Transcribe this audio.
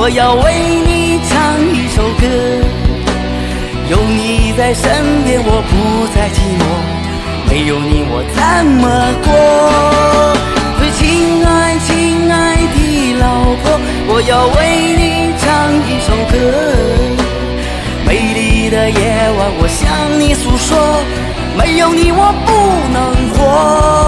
我要为你唱一首歌，有你在身边我不再寂寞，没有你我怎么过？最亲爱亲爱的老婆，我要为你唱一首歌，美丽的夜晚我向你诉说，没有你我不能活。